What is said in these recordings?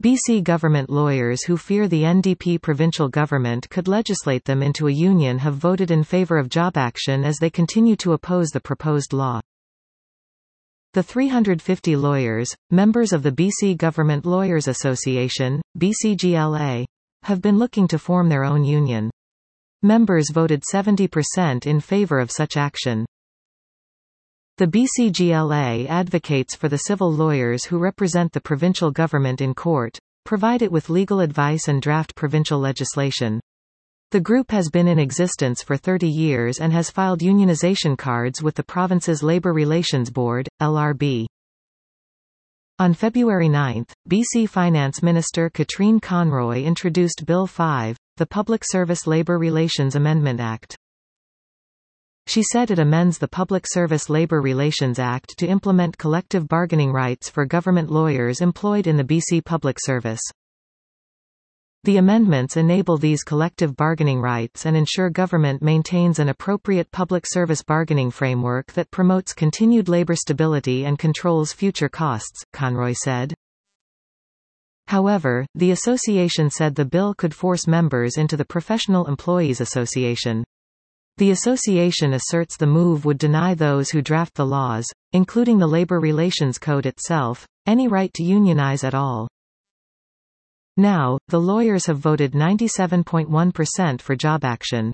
BC government lawyers who fear the NDP provincial government could legislate them into a union have voted in favour of job action as they continue to oppose the proposed law. The 350 lawyers, members of the BC Government Lawyers Association, BCGLA, have been looking to form their own union. Members voted 70% in favour of such action. The BCGLA advocates for the civil lawyers who represent the provincial government in court, provide it with legal advice and draft provincial legislation. The group has been in existence for 30 years and has filed unionization cards with the province's Labour Relations Board, LRB. On February 9, BC Finance Minister Katrine Conroy introduced Bill 5, the Public Service Labour Relations Amendment Act. She said it amends the Public Service Labour Relations Act to implement collective bargaining rights for government lawyers employed in the BC Public Service. The amendments enable these collective bargaining rights and ensure government maintains an appropriate public service bargaining framework that promotes continued labour stability and controls future costs, Conroy said. However, the association said the bill could force members into the Professional Employees Association. The association asserts the move would deny those who draft the laws, including the Labour Relations Code itself, any right to unionize at all. Now, the lawyers have voted 97.1% for job action.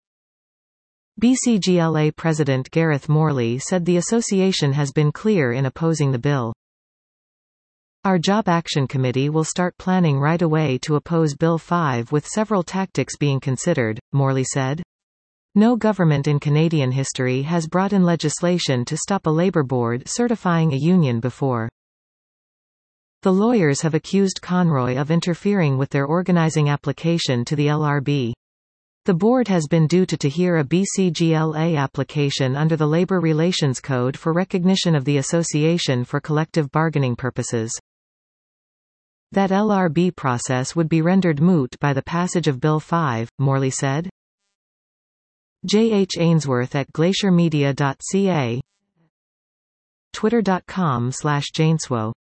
BCGLA President Gareth Morley said the association has been clear in opposing the bill. Our Job Action Committee will start planning right away to oppose Bill 5 with several tactics being considered, Morley said. No government in Canadian history has brought in legislation to stop a labour board certifying a union before. The lawyers have accused Conroy of interfering with their organising application to the LRB. The board has been due to hear a BCGLA application under the Labour Relations Code for recognition of the association for collective bargaining purposes. That LRB process would be rendered moot by the passage of Bill 5, Morley said. J. H. Ainsworth at glaciermedia.ca, twitter.com/Jainswo